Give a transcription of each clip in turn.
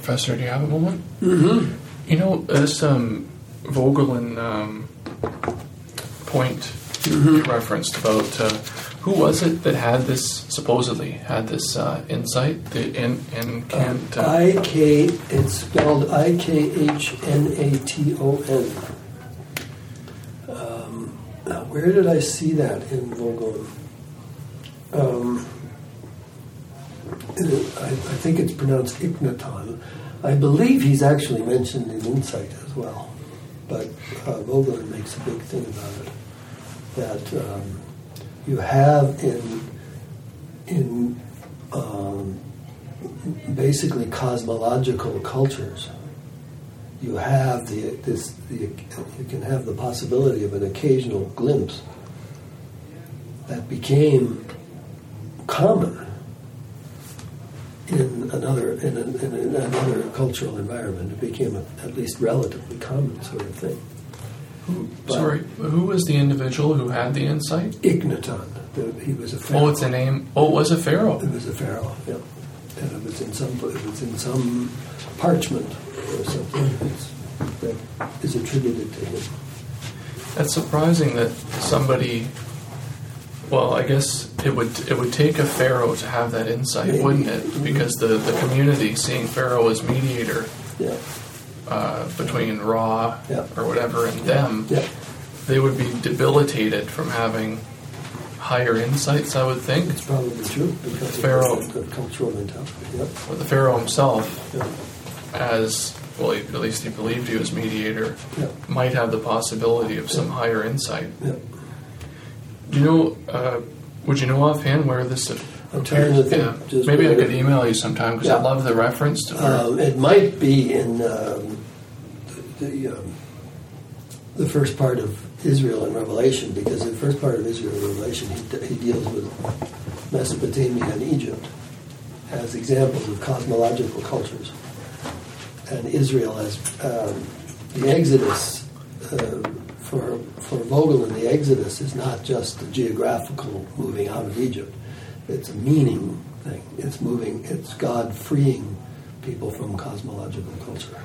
Professor, do you have a moment? Mm-hmm. You know, this Vogelin point you referenced about who was it that had this, supposedly had this insight? It's spelled Ikhnaton. Now, where did I see that in Vogelin? I think it's pronounced Ikhnaton. I believe he's actually mentioned in Insight as well. But Vogelin makes a big thing about it. That you have in basically cosmological cultures, you have you can have the possibility of an occasional glimpse that became common in another cultural environment. It became at least relatively common sort of thing. Who was the individual who had the insight? Ikhnaton. He was a pharaoh. Oh, it's a name. Oh, it was a pharaoh. It was a pharaoh. Yeah, and it was in some parchment or something that is attributed to him. That's surprising that somebody. Well, I guess it would take a pharaoh to have that insight, Maybe. Wouldn't it? Because the community seeing pharaoh as mediator. Yeah. Between Ra or whatever and them, they would be debilitated from having higher insights, I would think. It's probably true because Pharaoh, of the cultural mentality. Yep. Or the pharaoh himself, as well, at least he believed he was mediator, might have the possibility of some higher insight. Yep. Do you know? Would you know offhand where this? I'm trying to think. Yeah. Maybe I could email you sometime because I love the reference to it. It might be in the first part of Israel and Revelation, because in the first part of Israel and Revelation he deals with Mesopotamia and Egypt as examples of cosmological cultures, and Israel as the Exodus. For Vogelin, the Exodus is not just the geographical moving out of Egypt. It's a meaning thing. It's God freeing people from cosmological culture,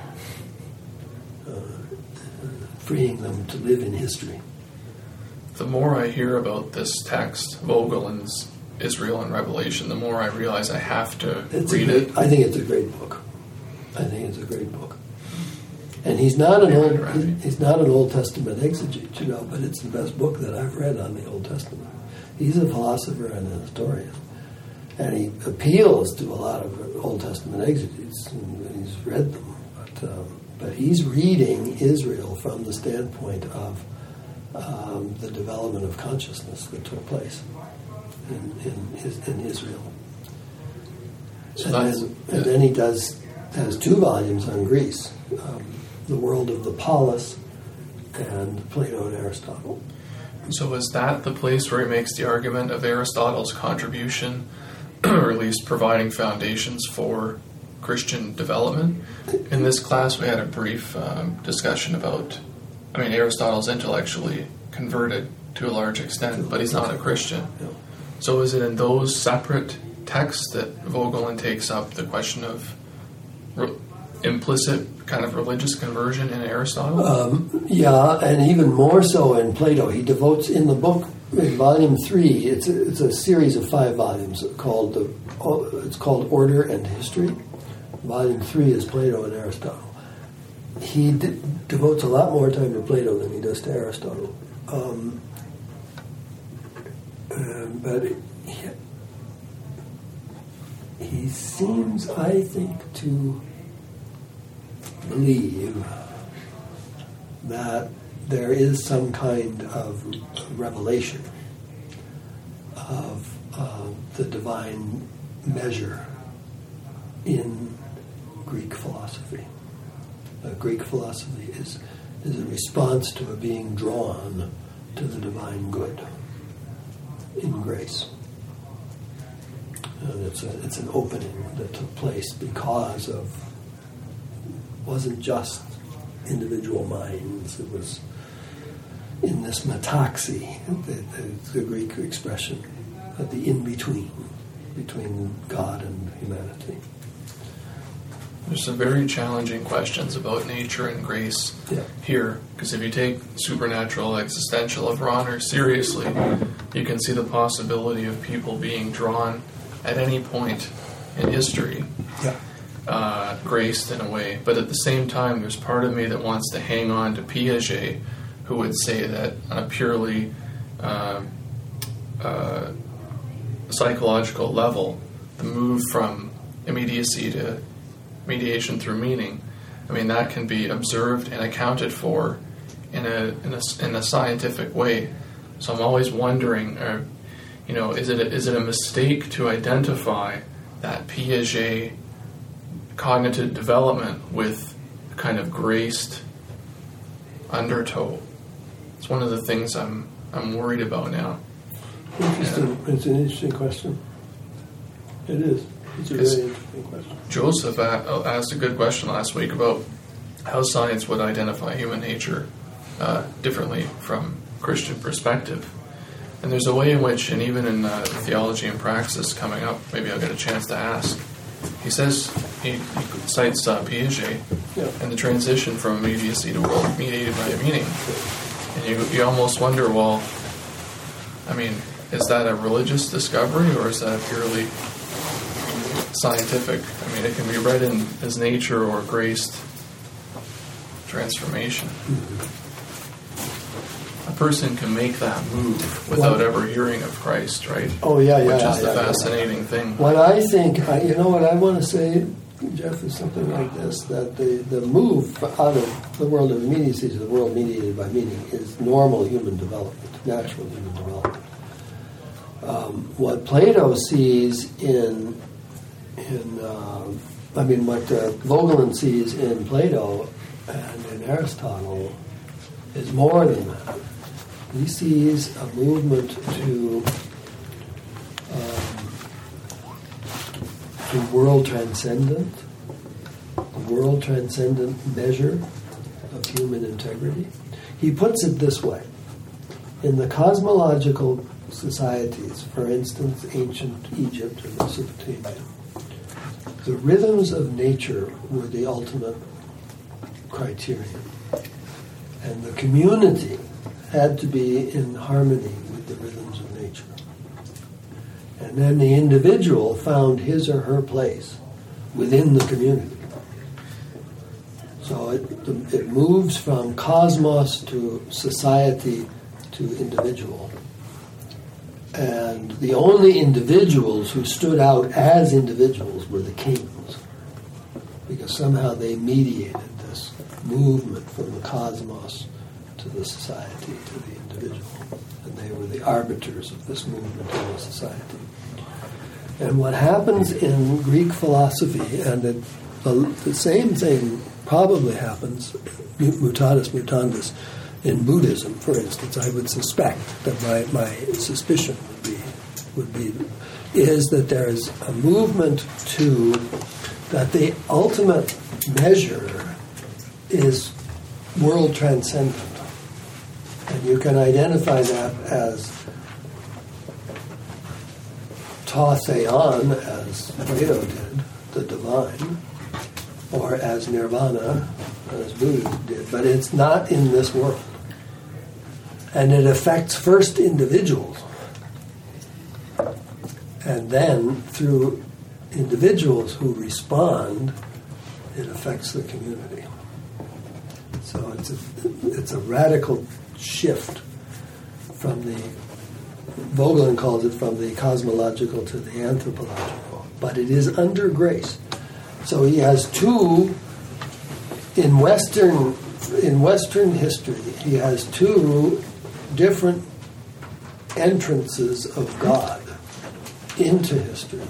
freeing them to live in history. The more I hear about this text, Vogelin's Israel and Revelation, the more I realize I have to read it. I think it's a great book. And he's not an Old Testament exegete, but it's the best book that I've read on the Old Testament. He's a philosopher and a historian, and he appeals to a lot of Old Testament exegetes, and he's read them. But he's reading Israel from the standpoint of the development of consciousness that took place in Israel. And then he has 2 volumes on Greece. The World of the Polis, and Plato and Aristotle. So is that the place where he makes the argument of Aristotle's contribution, or at least providing foundations for Christian development? In this class we had a brief discussion about, Aristotle's intellectually converted to a large extent, but he's not a Christian. No. So is it in those separate texts that Vogelin takes up the question of implicit kind of religious conversion in Aristotle? And even more so in Plato. He devotes in the book, in volume 3, it's a series of 5 volumes called Order and History. Volume 3 is Plato and Aristotle. He devotes a lot more time to Plato than he does to Aristotle. But he seems, I think, to believe that there is some kind of revelation of the divine measure in Greek philosophy. Greek philosophy is a response to a being drawn to the divine good in grace. And it's an opening that took place because of, wasn't just individual minds, it was in this metaxy, the Greek expression, the in-between, between God and humanity. There's some very challenging questions about nature and grace here, because if you take supernatural existential of Rahner seriously, you can see the possibility of people being drawn at any point in history, graced in a way. But at the same time, there's part of me that wants to hang on to Piaget, who would say that on a purely psychological level, the move from immediacy to mediation through meaning, I mean, that can be observed and accounted for in a scientific way. So I'm always wondering, is it a mistake to identify that Piaget cognitive development with kind of graced undertow? It's one of the things I'm worried about now. Interesting. It's an interesting question. It is. It's a very interesting question. Joseph asked a good question last week about how science would identify human nature differently from Christian perspective. And there's a way in which, and even in Theology and Praxis coming up, maybe I'll get a chance to ask. He says, he cites Piaget and the transition from immediacy to world mediated by meaning. And you almost wonder, well, I mean, is that a religious discovery or is that a purely scientific? I mean, it can be read in as nature or graced transformation. A person can make that move without ever hearing of Christ, right? Oh, yeah. Which is the fascinating thing. What I think, what I want to say, Jeff, is something like this, that the move out of the world of immediacy to the world mediated by meaning is normal human development, natural human development. What Plato sees what Vogelin sees in Plato and in Aristotle is more than that. He sees a movement to world transcendent measure of human integrity. He puts it this way: in the cosmological societies, for instance, ancient Egypt and Mesopotamia, the rhythms of nature were the ultimate criterion. And the community had to be in harmony with the rhythms of nature. And then the individual found his or her place within the community. So it moves from cosmos to society to individual. And the only individuals who stood out as individuals were the kings, because somehow they mediated this movement from the cosmos to the society, to the individual. And they were the arbiters of this movement in the society. And what happens in Greek philosophy, and the same thing probably happens, mutatis mutandis, in Buddhism, for instance, I would suspect that my suspicion would be is that there is a movement to that the ultimate measure is world transcendent, and you can identify that as ta theon, as Plato did, the divine, or as nirvana, as Buddha did, but it's not in this world. And it affects first individuals, and then through individuals who respond, it affects the community. So it's a radical shift from the, Vogelin calls it, from the cosmological to the anthropological, but it is under grace. So he has two, in Western history, he has two different entrances of God into history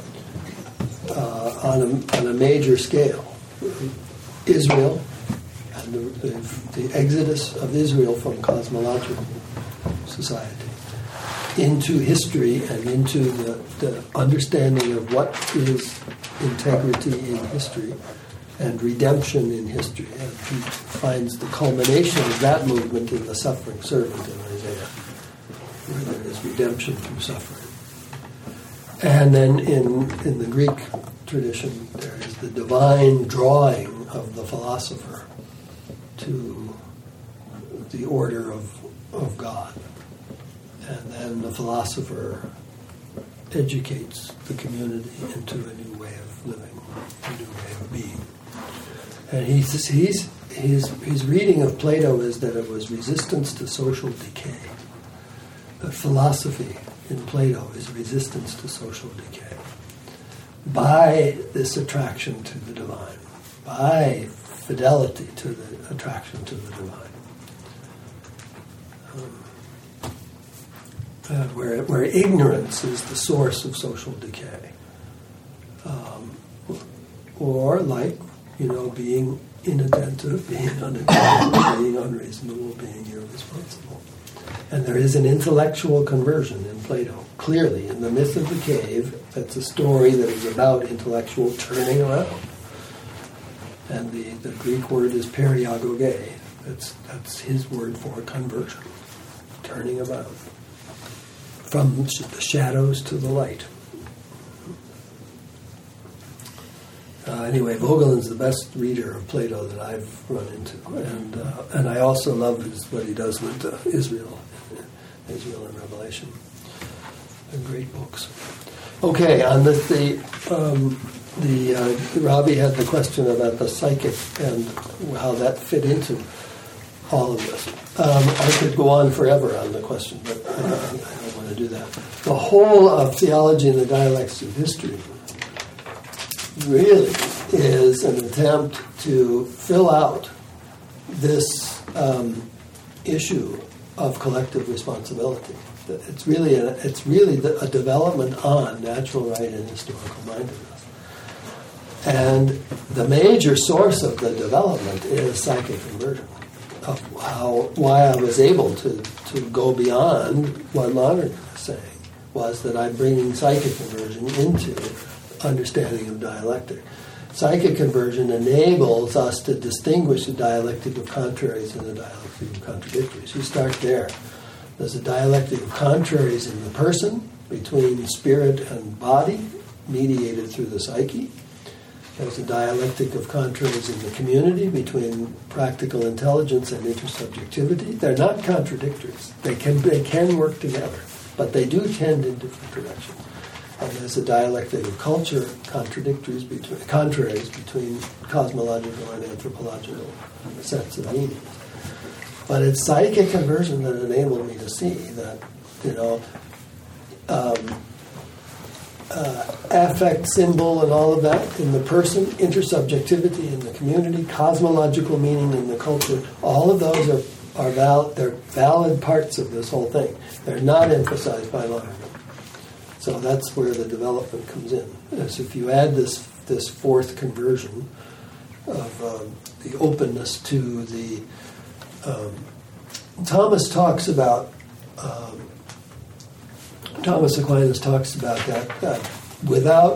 on a major scale. Israel, and the exodus of Israel from cosmological society into history and into the understanding of what is integrity in history and redemption in history. And he finds the culmination of that movement in the suffering servant in Isaiah, where there is redemption through suffering. And then in the Greek tradition, there is the divine drawing of the philosopher to the order of God. And then the philosopher educates the community into a new way of living, a new way of being. And his reading of Plato is that it was resistance to social decay. The philosophy in Plato is resistance to social decay. By this attraction to the divine, by fidelity to the attraction to the divine. Where ignorance is the source of social decay. Or like, being inattentive, being unaccountable, being unreasonable, being irresponsible. And there is an intellectual conversion in Plato. Clearly, in the myth of the cave, that's a story that is about intellectual turning around. And the Greek word is periagoge. That's his word for conversion, turning about. From the shadows to the light. Anyway, Vogelin's the best reader of Plato that I've run into, and I also love what he does with Israel and Revelation. They're great books. Okay, on the Robbie had the question about the psychic and how that fit into all of this. I could go on forever on the question, but I don't want to do that. The whole of Theology and the Dialectics of History really is an attempt to fill out this issue of collective responsibility. It's really a development on natural right and historical mindedness. And the major source of the development is psychic conversion. Of why I was able to go beyond what Lonergan was saying was that I'm bringing psychic conversion into understanding of dialectic. Psychic conversion enables us to distinguish the dialectic of contraries and the dialectic of contradictories. You start there. There's a dialectic of contraries in the person, between spirit and body, mediated through the psyche. There's a dialectic of contraries in the community, between practical intelligence and intersubjectivity. They're not contradictories. They can work together, but they do tend in different directions. And there's a dialectic of culture, contraries between cosmological and anthropological sets of meanings. But it's psychic conversion that enabled me to see that, affect, symbol, and all of that in the person, intersubjectivity in the community, cosmological meaning in the culture. All of those are valid. They're valid parts of this whole thing. They're not emphasized by Lonergan. So that's where the development comes in. So if you add this fourth conversion of the openness to the Thomas Aquinas talks about that without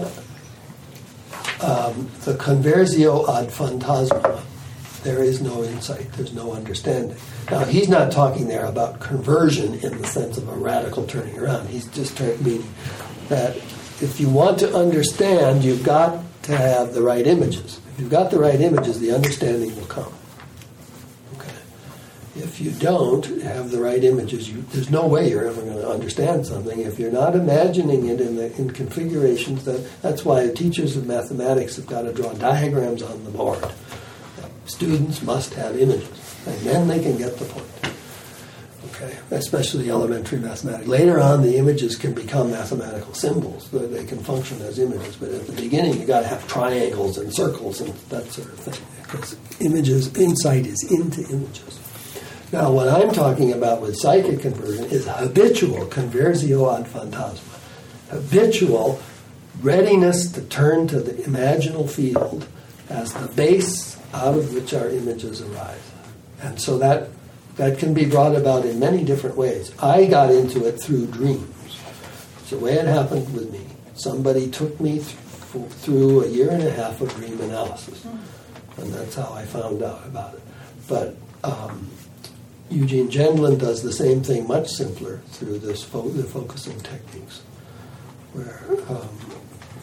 the conversio ad phantasma, there is no insight, there's no understanding. Now, he's not talking there about conversion in the sense of a radical turning around. He's just meaning that if you want to understand, you've got to have the right images. If you've got the right images, the understanding will come. Okay. If you don't have the right images, there's no way you're ever going to understand something if you're not imagining it in configurations. That's why teachers of mathematics have got to draw diagrams on the board. Students must have images, and then they can get the point. Okay, especially elementary mathematics. Later on, the images can become mathematical symbols. They can function as images, but at the beginning, you got to have triangles and circles and that sort of thing. Because insight is into images. Now, what I'm talking about with psychic conversion is habitual conversio ad phantasma. Habitual readiness to turn to the imaginal field as the base out of which our images arise. And so that can be brought about in many different ways. I got into it through dreams. It's the way it happened with me. Somebody took me through a year and a half of dream analysis. And that's how I found out about it. But Eugene Gendlin does the same thing much simpler through the focusing techniques, where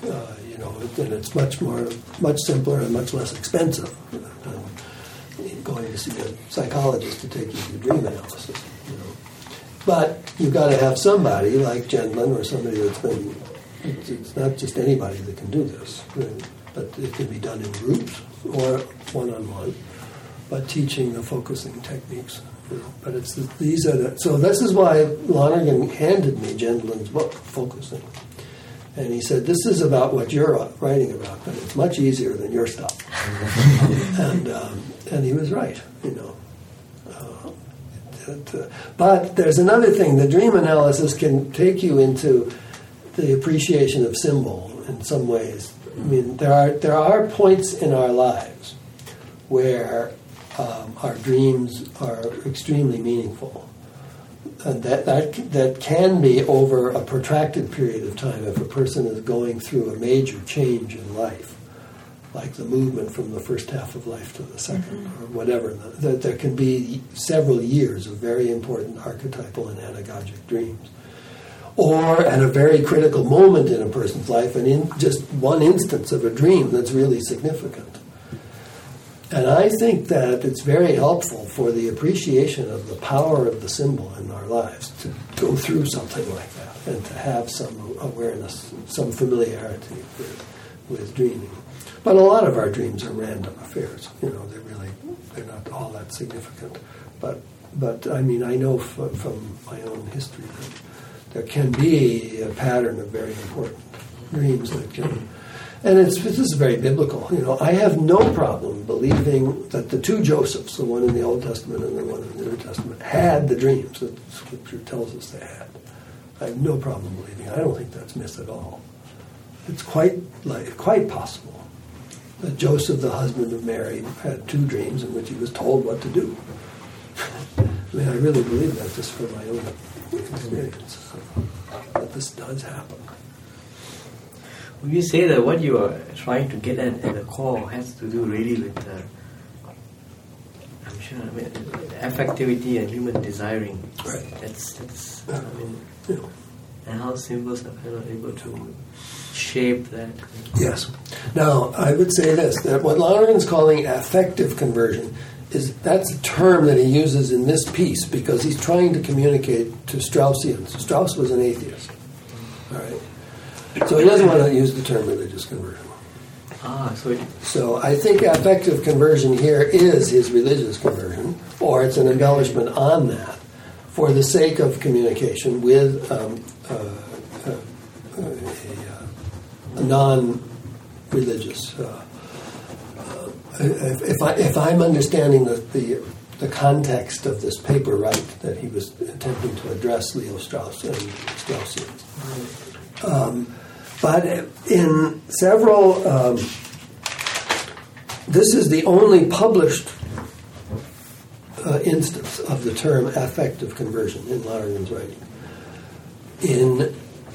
And it's much simpler and much less expensive than going to see a psychologist to take you through dream analysis. But you've got to have somebody like Gendlin or somebody that's been. It's not just anybody that can do this, but it can be done in groups or one-on-one. But teaching the focusing techniques. But so this is why Lonergan handed me Gendlin's book, Focusing. And he said, this is about what you're writing about, but it's much easier than your stuff. And he was right, But there's another thing. The dream analysis can take you into the appreciation of symbol in some ways. I mean, there are points in our lives where our dreams are extremely meaningful. And that can be over a protracted period of time if a person is going through a major change in life, like the movement from the first half of life to the second, or whatever. That there can be several years of very important archetypal and anagogic dreams. Or at a very critical moment in a person's life, and in just one instance of a dream that's really significant. And I think that it's very helpful for the appreciation of the power of the symbol in our lives to go through something like that and to have some awareness, some familiarity with dreaming. But a lot of our dreams are random affairs. They're not all that significant. But I mean, I know from my own history that there can be a pattern of very important dreams that can. And this is very biblical. I have no problem believing that the two Josephs, the one in the Old Testament and the one in the New Testament, had the dreams that Scripture tells us they had. I have no problem believing. I don't think that's myth at all. It's quite possible that Joseph, the husband of Mary, had two dreams in which he was told what to do. I mean, I really believe that just from my own experience, that this does happen. Would you say that what you are trying to get at the core has to do really with, affectivity and human desiring? Right. That's and how symbols are kind of able to shape that. Yes. Now, I would say this, that what Lonergan's calling affective conversion that's a term that he uses in this piece because he's trying to communicate to Straussians. Strauss was an atheist. All right. So he doesn't want to use the term religious conversion. So I think affective conversion here is his religious conversion, or it's an embellishment on that, for the sake of communication with a non-religious. If I'm understanding the context of this paper right, that he was attempting to address Leo Strauss and Straussians. But in several, this is the only published instance of the term affective conversion in Lonergan's writing. In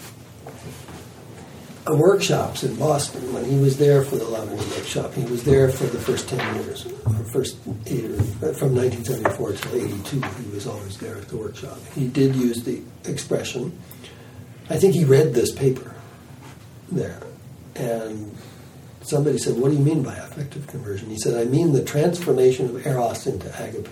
workshops in Boston, when he was there for the Lonergan workshop, he was there for the first 10 years, or first 8 or from 1974 till 82, he was always there at the workshop. He did use the expression, I think he read this paper there, and somebody said, what do you mean by affective conversion? He said, I mean the transformation of eros into agape.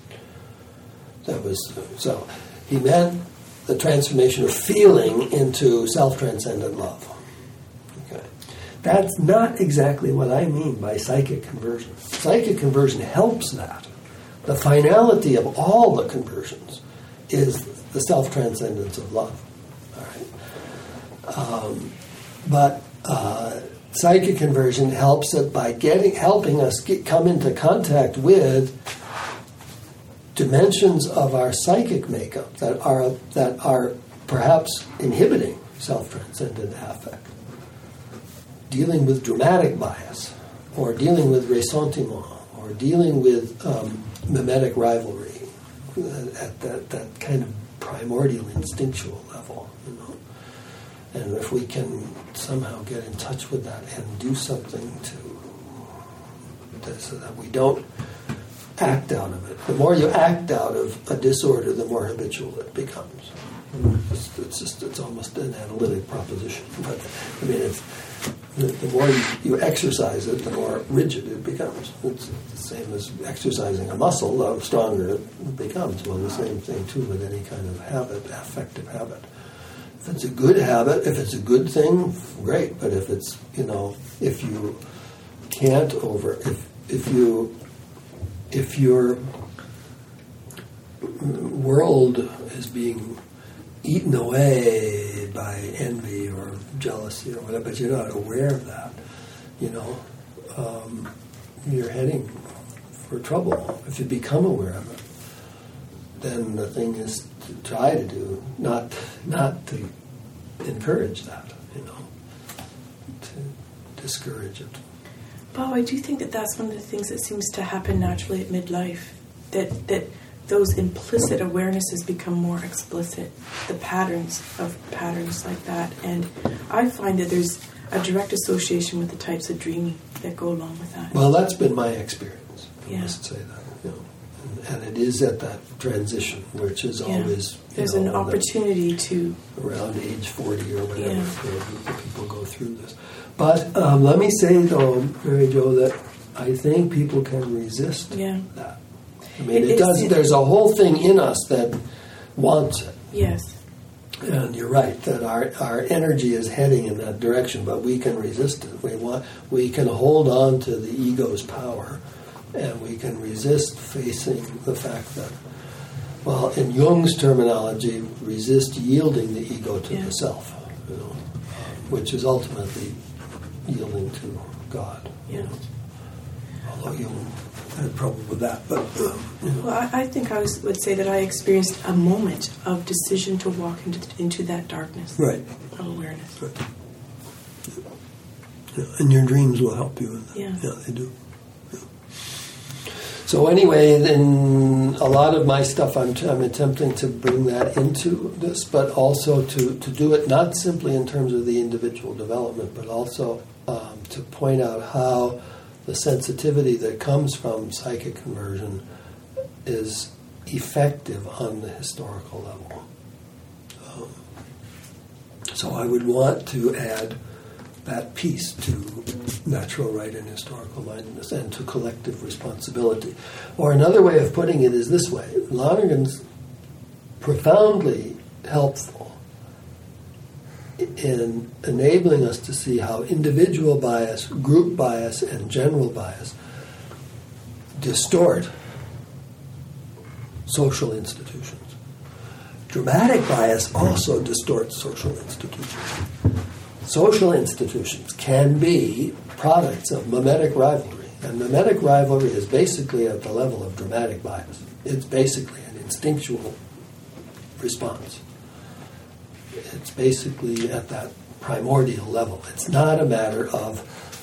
So he meant the transformation of feeling into self-transcendent love. Okay. That's not exactly what I mean by psychic conversion. Psychic conversion helps that. The finality of all the conversions is the self-transcendence of love. All right. But psychic conversion helps it by helping us come into contact with dimensions of our psychic makeup that are perhaps inhibiting self-transcendent affect, dealing with dramatic bias, or dealing with ressentiment, or dealing with mimetic rivalry at that kind of primordial instinctual level, And if we can somehow get in touch with that and do something so that we don't act out of it. The more you act out of a disorder, the more habitual it becomes. It's almost an analytic proposition. But I mean, it's the more you exercise it, the more rigid it becomes. It's the same as exercising a muscle. The stronger it becomes. Well, the same thing too with any kind of habit, affective habit. If it's a good habit, if it's a good thing, great. But if it's, if you can't if your world is being eaten away by envy or jealousy or whatever, but you're not aware of that, you're heading for trouble. If you become aware of it, then the thing is to try to do, not to encourage that, to discourage it. Bob, I do think that that's one of the things that seems to happen naturally at midlife, that those implicit awarenesses become more explicit, the patterns like that. And I find that there's a direct association with the types of dreaming that go along with that. Well, that's been my experience, I Yeah. must say that. And it is at that transition, which is always... There's an opportunity to... Around age 40 or whatever, Yeah. where people go through this. But let me say, though, Mary Jo, that I think people can resist that. I mean, it does. There's a whole thing in us that wants it. Yes. And you're right that our energy is heading in that direction, but we can resist it. We can hold on to the ego's power, and we can resist facing the fact that, well, in Jung's terminology, resist yielding the ego to the self, which is ultimately yielding to God. Yeah. Although Jung had trouble with that, but Well, I think I would say that I experienced a moment of decision to walk into that darkness. Right. Of awareness. Right. Yeah. And your dreams will help you in that. Yeah. Yeah, they do. Yeah. So anyway, in a lot of my stuff, I'm attempting to bring that into this, but also to do it not simply in terms of the individual development, but also to point out how the sensitivity that comes from psychic conversion is effective on the historical level. So I would want to add that piece to natural right and historical mindedness and to collective responsibility. Or another way of putting it is this way. Lonergan's profoundly helpful in enabling us to see how individual bias, group bias, and general bias distort social institutions. Dramatic bias also distorts social institutions. Social institutions can be products of mimetic rivalry, and mimetic rivalry is basically at the level of dramatic bias. It's basically an instinctual response. It's basically at that primordial level. It's not a matter of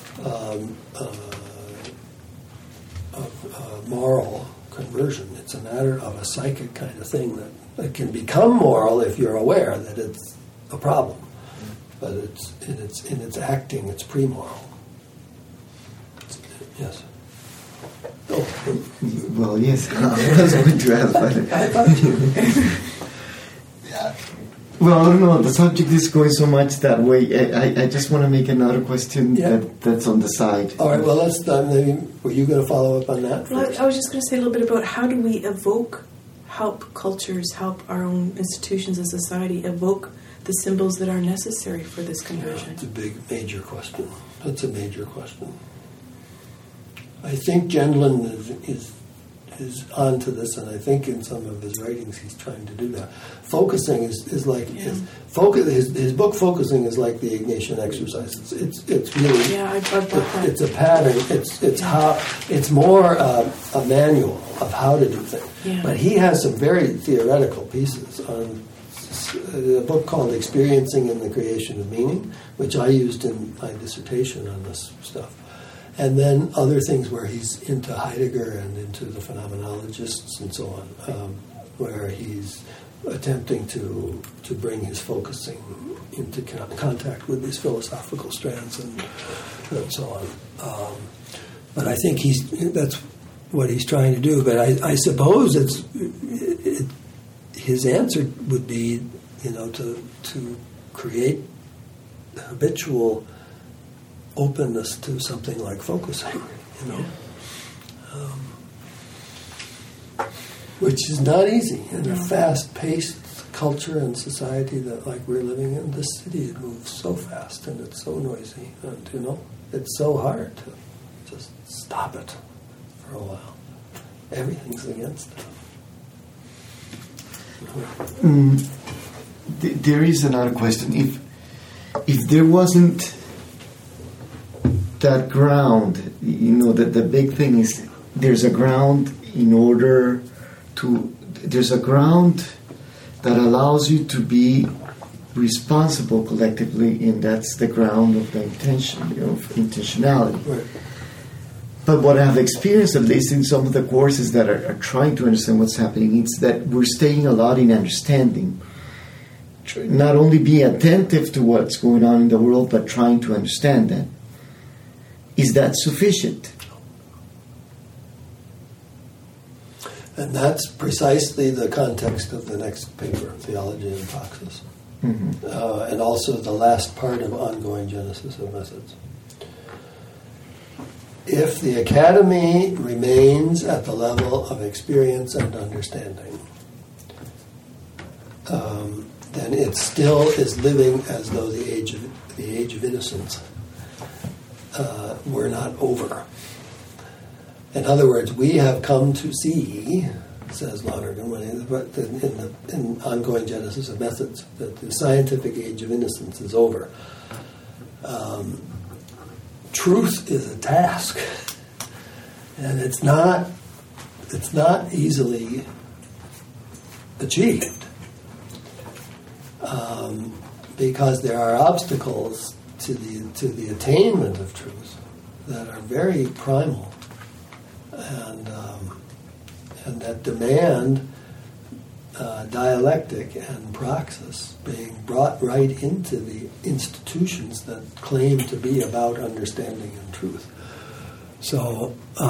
moral conversion. It's a matter of a psychic kind of thing that can become moral if you're aware that it's a problem. But it's in its acting, it's pre-moral. Yes. Oh. Well, yes. I was going to ask, but I thought you. Yeah. Well, I don't know. The subject is going so much that way. I just want to make another question that's on the side. All right. Well, let's. Maybe were you going to follow up on that? Well, I was just going to say a little bit about how do we help cultures, help our own institutions as society evoke the symbols that are necessary for this conversion? It's a big, major question. That's a major question. I think Gendlin is onto this, and I think in some of his writings he's trying to do that. Focusing is like his book. Focusing is like the Ignatian exercise. It's really I love that. It's a pattern. It's more a manual of how to do things. Yeah. But he has some very theoretical pieces on a book called Experiencing in the Creation of Meaning, which I used in my dissertation on this stuff. And then other things where he's into Heidegger and into the phenomenologists and so on, where he's attempting to bring his focusing into contact with these philosophical strands and so on. But I think that's what he's trying to do. But I suppose his answer would be, to create habitual openness to something like focusing, which is not easy in a fast-paced culture and society that like we're living in. This city moves so fast and it's so noisy, and it's so hard to just stop it for a while. Everything's against it. There is another question. If there wasn't that ground, that the big thing is there's a ground there's a ground that allows you to be responsible collectively, and that's the ground of the intentionality. Right. But what I've experienced, at least in some of the courses that are trying to understand what's happening, it's that we're staying a lot in understanding. Not only being attentive to what's going on in the world, but trying to understand that. Is that sufficient? And that's precisely the context of the next paper, Theology and Praxis. Mm-hmm. And also the last part of Ongoing Genesis of Methods. If the academy remains at the level of experience and understanding, then it still is living as though the age of innocence were not over. In other words, we have come to see, says Lonergan in Ongoing Genesis of Methods, that the scientific age of innocence is over. Truth is a task, and it's not easily achieved because there are obstacles to the attainment of truth that are very primal and that demand dialectic and praxis being brought right into the institutions that claim to be about understanding and truth. So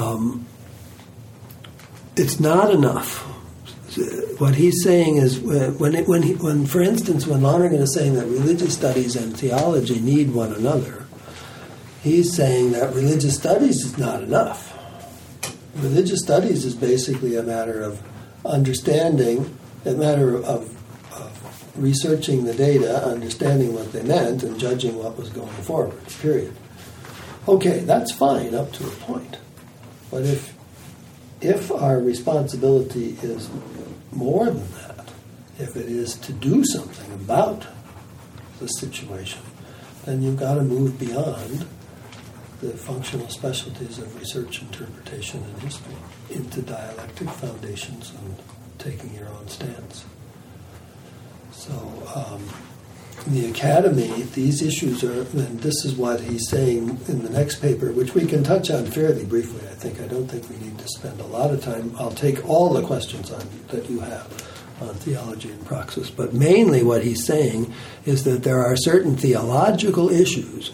it's not enough. What he's saying is when for instance, when Lonergan is saying that religious studies and theology need one another, he's saying that religious studies is not enough. Religious studies is basically a matter of understanding, a matter of researching the data, understanding what they meant, and judging what was going forward, period. Okay, that's fine up to a point. But if our responsibility is more than that, if it is to do something about the situation, then you've got to move beyond the functional specialties of research, interpretation, and history into dialectic foundations and taking your own stance. So in the academy, these issues are, and this is what he's saying in the next paper, which we can touch on fairly briefly, I think. I don't think we need to spend a lot of time. I'll take all the questions that you have on theology and praxis, but mainly what he's saying is that there are certain theological issues,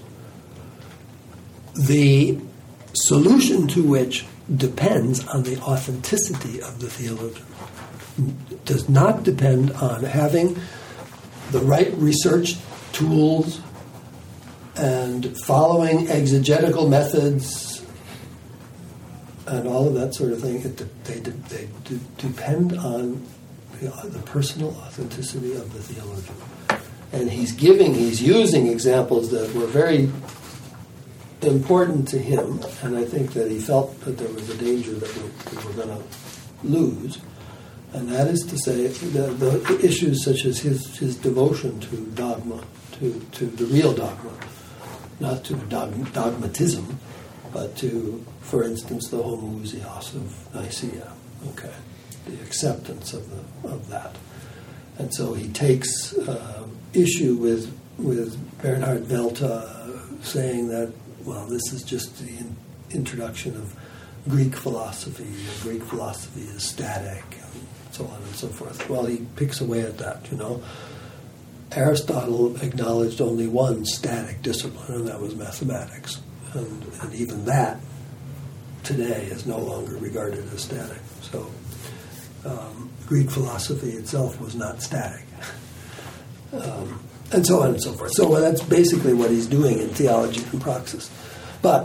the solution to which depends on the authenticity of the theologian. It does not depend on having the right research tools and following exegetical methods and all of that sort of thing. They depend on the personal authenticity of the theologian. And he's using examples that were very important to him, and I think that he felt that there was a danger that we were going to lose. And that is to say, the issues such as his devotion to dogma, to the real dogma, not to dogmatism, but to, for instance, the homoousios of Nicaea, okay, the acceptance of that. And so he takes issue with Bernhard Welter saying that, well, this is just the introduction of Greek philosophy. Greek philosophy is static, and so on and so forth. Well, he picks away at that, Aristotle acknowledged only one static discipline, and that was mathematics. And even that, today, is no longer regarded as static. So Greek philosophy itself was not static. and so on and so forth. So that's basically what he's doing in Theology and Praxis. But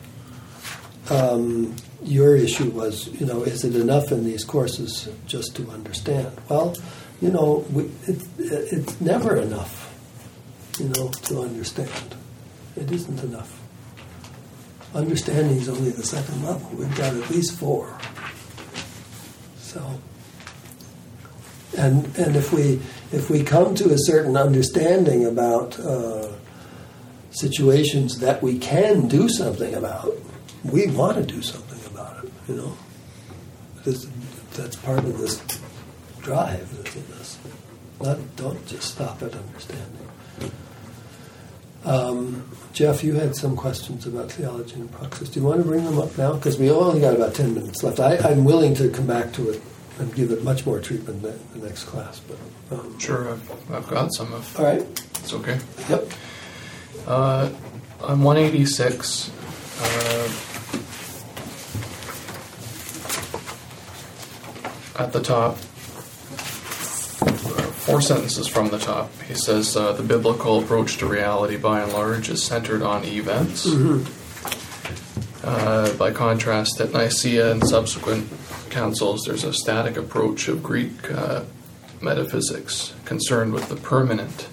your issue was, is it enough in these courses just to understand? Well, it's never enough, to understand. It isn't enough. Understanding is only the second level. We've got at least 4. So, and if we come to a certain understanding about situations that we can do something about, we want to do something about it. That's part of this drive that's in us. Don't just stop at understanding. Jeff, you had some questions about Theology and Praxis. Do you want to bring them up now? Because we only got about 10 minutes left. I'm willing to come back to it and give it much more treatment in the next class. But Sure, I've got some of. All right. It's okay. Yep. On 186, at the top, 4 sentences from the top, he says, the biblical approach to reality, by and large, is centered on events. Mm-hmm. By contrast, at Nicaea and subsequent councils, there's a static approach of Greek metaphysics concerned with the permanent.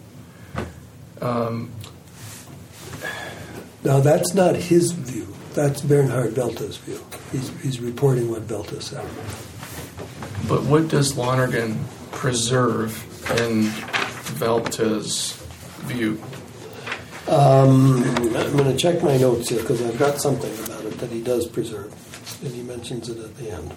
Now, that's not his view. That's Bernhard Welte's view. He's reporting what Welte said. But what does Lonergan preserve in Welte's view? I'm going to check my notes here because I've got something about it that he does preserve, and he mentions it at the end.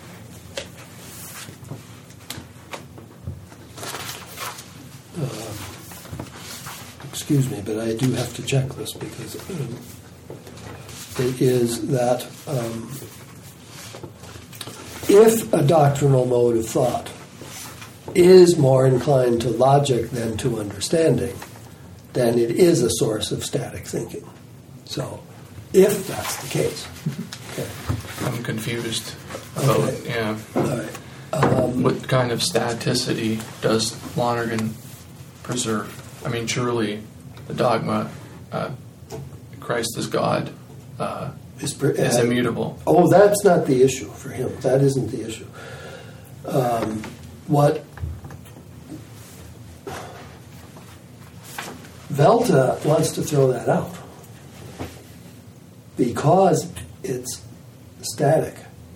Excuse me, but I do have to check this because it is that if a doctrinal mode of thought is more inclined to logic than to understanding, then it is a source of static thinking. So, if that's the case. Okay. I'm confused about, Okay. All right. what kind of staticity does Lonergan preserve? I mean, surely the dogma, Christ is God, is immutable. Oh, that's not the issue for him. That isn't the issue. What Welte wants to throw that out because it's static.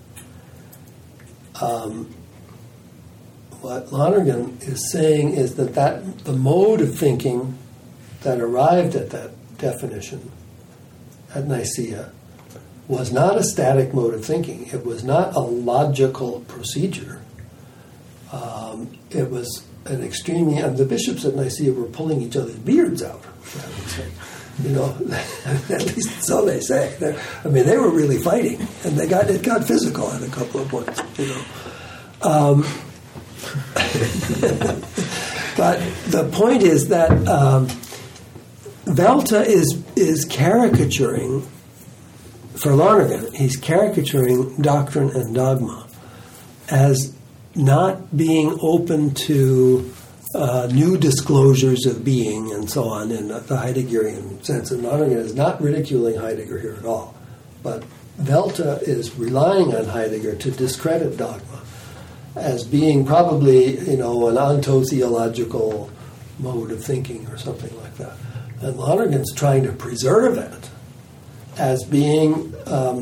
What Lonergan is saying is that the mode of thinking that arrived at that definition at Nicaea was not a static mode of thinking. It was not a logical procedure. It was an extremely... And the bishops at Nicaea were pulling each other's beards out, I would say. At least so they say. They were really fighting, and it got physical at a couple of points, But the point is that Welte is caricaturing, for Lonergan, he's caricaturing doctrine and dogma as not being open to new disclosures of being and so on in the Heideggerian sense. And Lonergan is not ridiculing Heidegger here at all. But Welte is relying on Heidegger to discredit dogma as being probably, an ontotheological mode of thinking or something like that. And Lonergan's trying to preserve it as being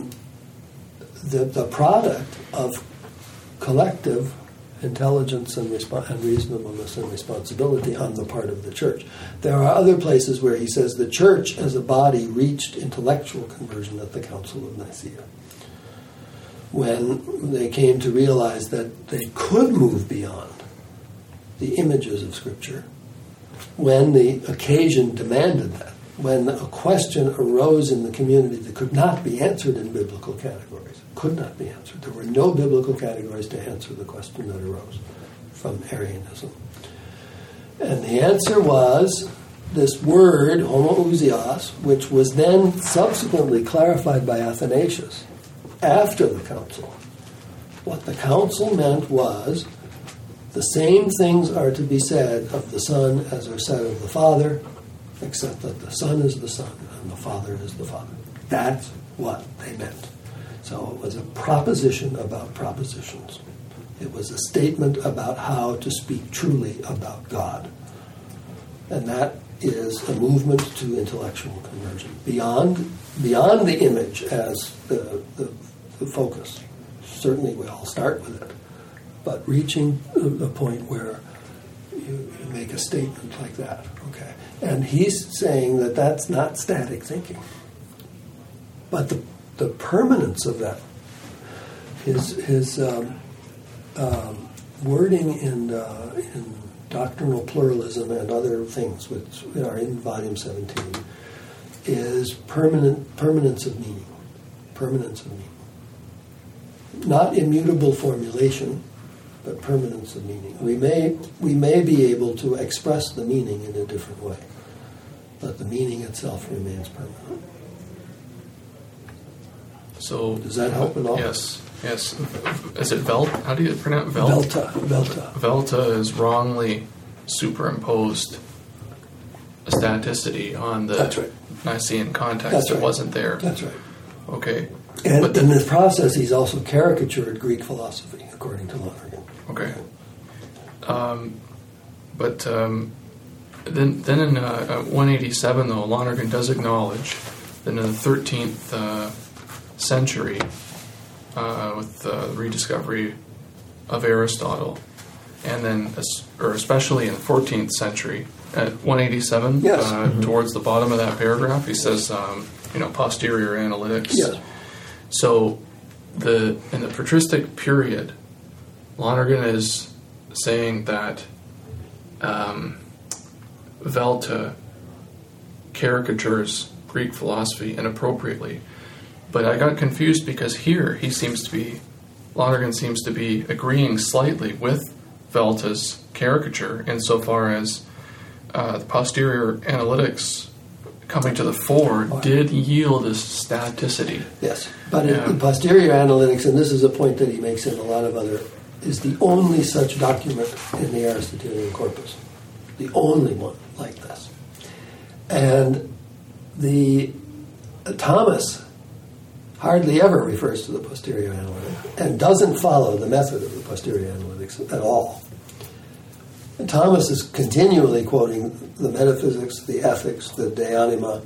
the product of collective intelligence and reasonableness and responsibility on the part of the church. There are other places where he says the church as a body reached intellectual conversion at the Council of Nicaea, when they came to realize that they could move beyond the images of Scripture, when the occasion demanded that, when a question arose in the community that could not be answered in biblical categories, could not be answered. There were no biblical categories to answer the question that arose from Arianism. And the answer was this word, homoousios, which was then subsequently clarified by Athanasius after the council. What the council meant was The same things are to be said of the Son as are said of the Father, except that the Son is the Son and the Father is the Father. That's what they meant. So it was a proposition about propositions. It was a statement about how to speak truly about God. And that is a movement to intellectual conversion, beyond the image as the focus. Certainly we all start with it, but reaching the point where you make a statement like that, okay? And he's saying that that's not static thinking, but the permanence of that, his wording in Doctrinal Pluralism and other things which are in Volume 17 is permanence of meaning. Permanence of meaning. Not immutable formulation, but permanence of meaning. We may be able to express the meaning in a different way, but the meaning itself remains permanent. So does that help at all? Yes. Is it Velt? How do you pronounce Velta? Velta is wrongly superimposed a staticity on the That's right. Nicene context. That's right. It wasn't there. That's right. Okay. And but in this process, he's also caricatured Greek philosophy, according to Lonergan. Okay. Then in 187, though, Lonergan does acknowledge that in the 13th century, with the rediscovery of Aristotle, and then, or especially in the 14th century, at 187, yes. Towards the bottom of that paragraph, he says, posterior analytics. Yes. So, in the patristic period, Lonergan is saying that Velta caricatures Greek philosophy inappropriately. But I got confused because here Lonergan seems to be agreeing slightly with Velta's caricature insofar as the posterior analytics coming to the fore did yield a staticity. Yes, but the posterior analytics, and this is a point that he makes in a lot of other, is the only such document in the Aristotelian corpus. The only one like this. And Thomas hardly ever refers to the posterior analytic and doesn't follow the method of the posterior analytics at all. And Thomas is continually quoting the metaphysics, the ethics, the De Anima.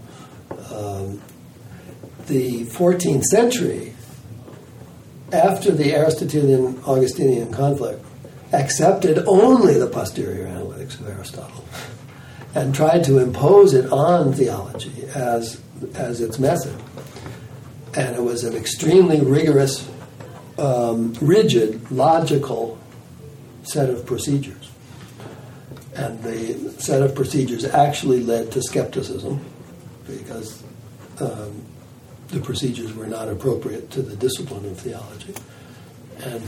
The 14th century, after the Aristotelian-Augustinian conflict, accepted only the posterior analytics of Aristotle and tried to impose it on theology as its method. And it was an extremely rigorous, rigid, logical set of procedures. And the set of procedures actually led to skepticism because the procedures were not appropriate to the discipline of theology and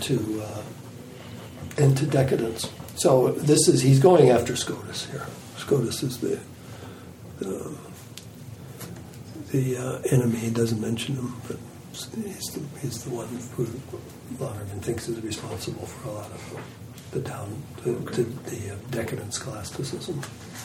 to decadence. So he's going after Scotus here. Scotus is the enemy. He doesn't mention him, but he's the one who Lonergan thinks is responsible for a lot of the decadent scholasticism.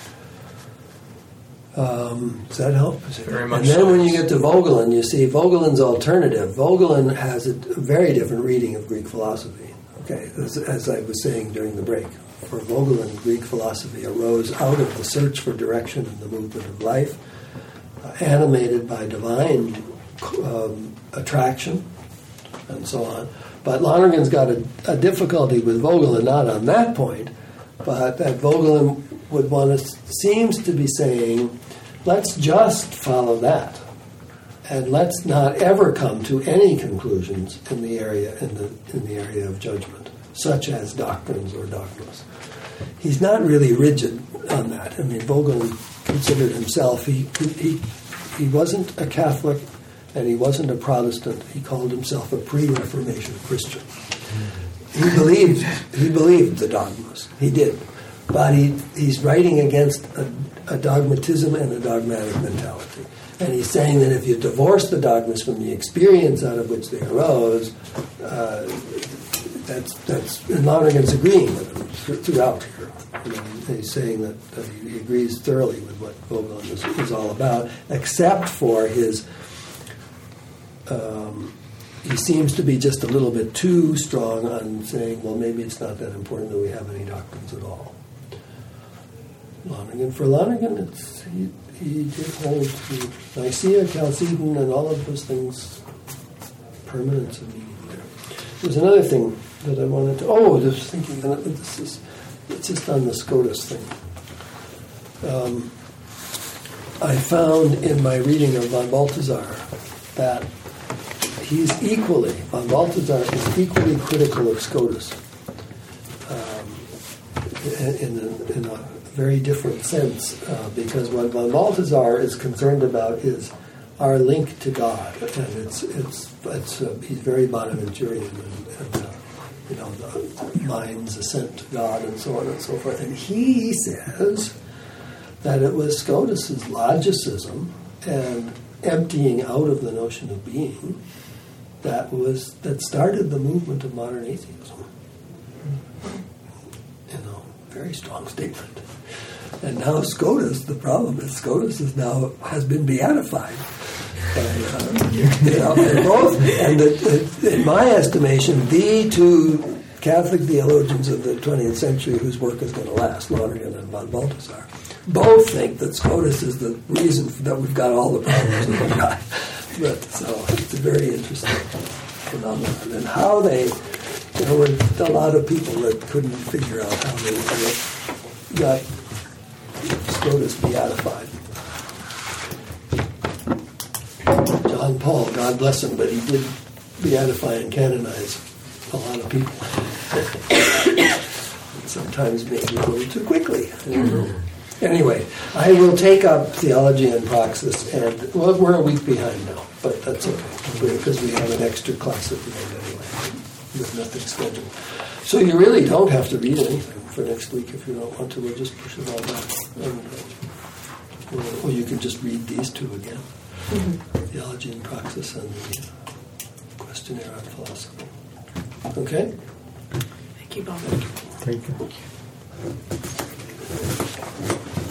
Does that help? Very much. And then when you get to Vogelin, you see Vogelin's alternative. Vogelin has a very different reading of Greek philosophy. Okay, as I was saying during the break. For Vogelin, Greek philosophy arose out of the search for direction in the movement of life, animated by divine attraction, and so on. But Lonergan's got a difficulty with Vogelin, not on that point, but that Vogelin seems to be saying, let's just follow that, and let's not ever come to any conclusions in the area of judgment, such as doctrines or dogmas. He's not really rigid on that. I mean, Vogelin considered himself, he wasn't a Catholic and he wasn't a Protestant. He called himself a pre-Reformation Christian. He believed the dogmas. He did. But he's writing against a dogmatism and a dogmatic mentality. And he's saying that if you divorce the dogmas from the experience out of which they arose, that's and Lonergan's agreeing with him throughout here. He's saying that he agrees thoroughly with what Vogelin is all about, except for his. He seems to be just a little bit too strong on saying, well, maybe it's not that important that we have any doctrines at all. For Lonergan, he did hold to Nicaea, Chalcedon, and all of those things, permanence and meaning there. There's another thing that I wanted to. Oh, just thinking that it's just on the SCOTUS thing. I found in my reading of von Balthasar that von Balthasar is equally critical of SCOTUS in a very different sense, because what von Balthasar is concerned about is our link to God, and he's very Bonaventurean, and the mind's ascent to God, and so on and so forth. And he says that it was Scotus's logicism and emptying out of the notion of being that started the movement of modern atheism. Very strong statement. And now Scotus, the problem is Scotus has been beatified. In my estimation, the two Catholic theologians of the 20th century whose work is going to last, Lonergan and von Balthasar, both think that Scotus is the reason that we've got all the problems that we've got. So it's a very interesting phenomenon. And how there were a lot of people that couldn't figure out how they got SCOTUS beatified. John Paul, God bless him, but he did beatify and canonize a lot of people. Sometimes maybe a little too quickly. Anyway, I will take up theology and praxis, and we're a week behind now, but that's okay, because we have an extra class at the end anyway. With nothing scheduled. So you really don't have to read anything for next week if you don't want to. We'll just push it all back. Or you can just read these two again. Theology and Praxis and the Questionnaire on Philosophy. Okay? Thank you, Bob. Thank you.